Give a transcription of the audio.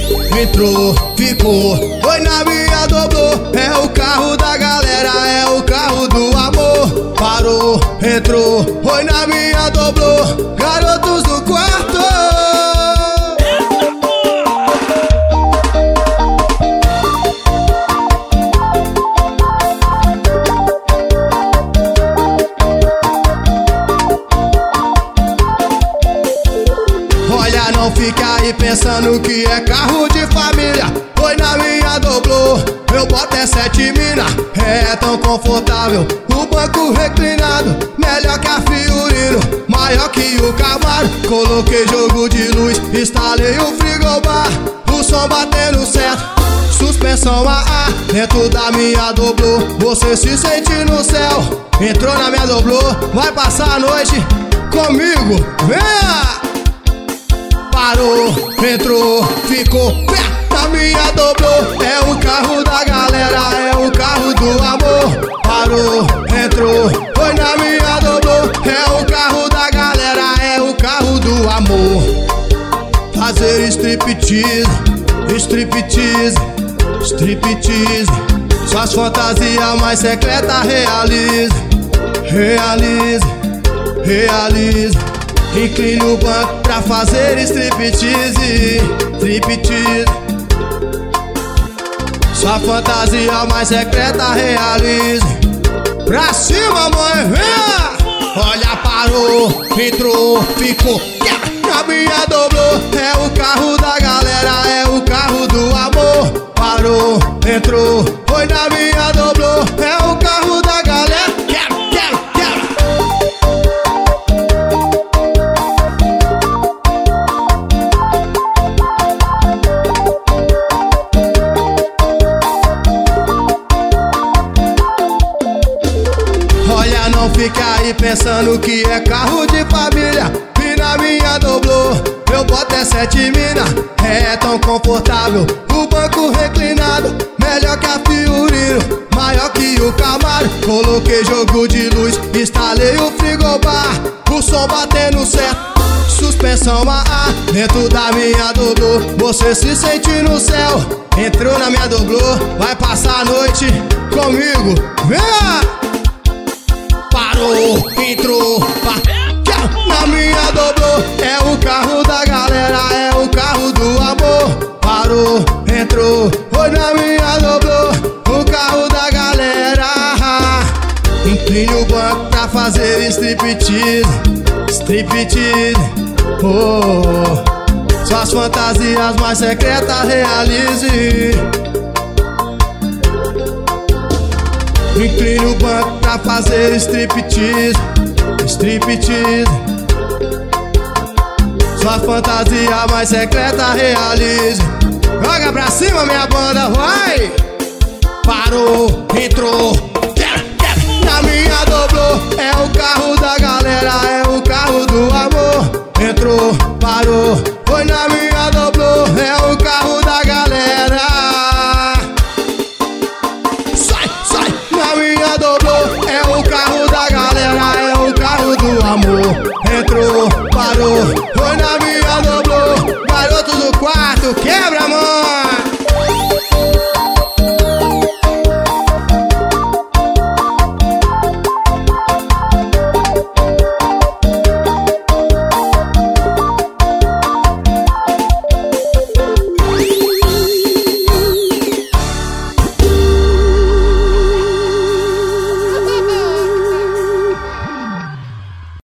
entrou, ficou, foi na minha, dobrou. É o carro da galera, é o carro do amor. Parou, entrou, foi na minha, dobrou. Garotos do quarto. Olha, não fica aí pensando que é carro de família. Foi na minha, dobrou. Eu boto é 7 mina, é tão confortável. O banco reclinado, melhor que a Fiorino, maior que o Camaro. Coloquei jogo de luz, instalei o frigobar, o som batendo certo, suspensão AA. Dentro da minha, dobrou, você se sente no céu. Entrou na minha, dobrou, vai passar a noite comigo, venha! Parou, entrou, ficou, na minha, dobrou. É o carro da galera, é o carro do amor. Parou, entrou, foi na minha, dobrou. É o carro da galera, é o carro do amor. Fazer striptease, striptease, striptease. Suas fantasias mais secretas realize, realize, realize. Incline o banco pra fazer striptease, striptease. Sua fantasia mais secreta realize. Pra cima, mãe, venha! Olha, parou, entrou, ficou, na minha, dobrou. É o carro da galera, é o carro do amor. Parou, entrou, foi na minha, dobrou. É o carro da galera, quero, quero, quero. Olha, não fica aí pensando que é carro de família. E na minha, dobrou. Eu boto é 7 mina, é tão confortável. O banco reclinado, melhor que a Fiorino, maior que o Camaro. Coloquei jogo de luz, instalei o frigobar, o som batendo certo, suspensão AA. Dentro da minha, dobrou, você se sente no céu. Entrou na minha, dobrou, vai passar a noite comigo, venha! Parou, entrou, na minha, dobrou. É o carro da galera, é o carro do amor. Parou, entrou, foi na minha, dobrou. O carro da galera. Incline o banco pra fazer striptease, striptease. Oh, suas fantasias mais secretas realize. Incline o banco pra fazer striptease, striptease. Sua fantasia mais secreta realize. Joga pra cima, minha banda, vai! Parou, entrou, na minha, dobrou. É o carro da galera, é o carro do amor. Entrou, parou,